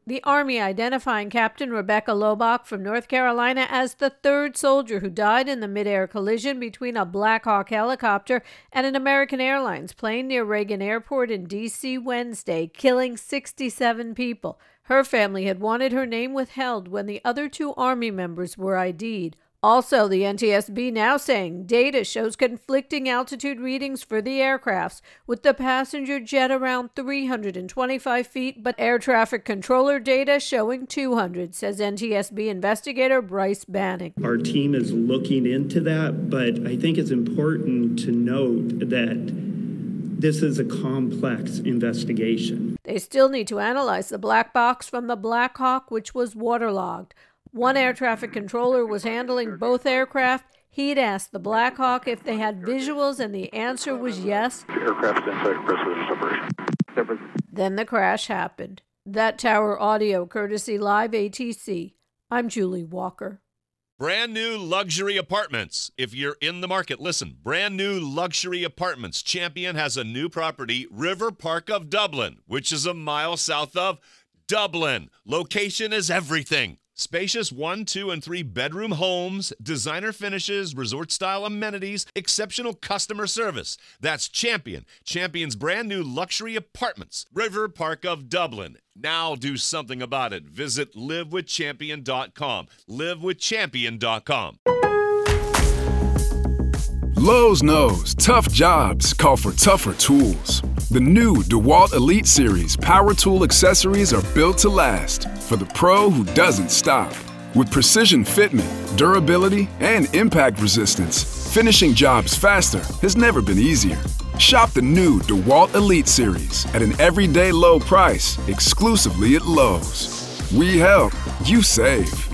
The Army identifying Captain Rebecca Lobach from North Carolina as the third soldier who died in the mid-air collision between a Black Hawk helicopter and an American Airlines plane near Reagan Airport in D.C. Wednesday, killing 67 people. Her family had wanted her name withheld when the other two Army members were ID'd. Also, the NTSB now saying data shows conflicting altitude readings for the aircrafts, with the passenger jet around 325 feet, but air traffic controller data showing 200, says NTSB investigator Bryce Bannock. Our team is looking into that, but I think it's important to note that this is a complex investigation. They still need to analyze the black box from the Black Hawk, which was waterlogged. One air traffic controller was handling both aircraft. He'd asked the Black Hawk if they had visuals, and the answer was yes. Aircraft inside precision separation. Then the crash happened. That tower audio courtesy Live ATC. I'm Julie Walker. Brand new luxury apartments. If you're in the market, listen. Brand new luxury apartments. Champion has a new property, River Park of Dublin, which is a mile south of Dublin. Location is everything. Spacious 1, 2, and 3 bedroom homes, designer finishes, resort-style amenities, exceptional customer service. That's Champion. Champion's brand new luxury apartments. River Park of Dublin. Now do something about it. Visit livewithchampion.com. livewithchampion.com. Lowe's knows tough jobs call for tougher tools. The new DeWalt Elite Series power tool accessories are built to last for the pro who doesn't stop. With precision fitment, durability, and impact resistance, finishing jobs faster has never been easier. Shop the new DeWalt Elite Series at an everyday low price exclusively at Lowe's. We help, you save.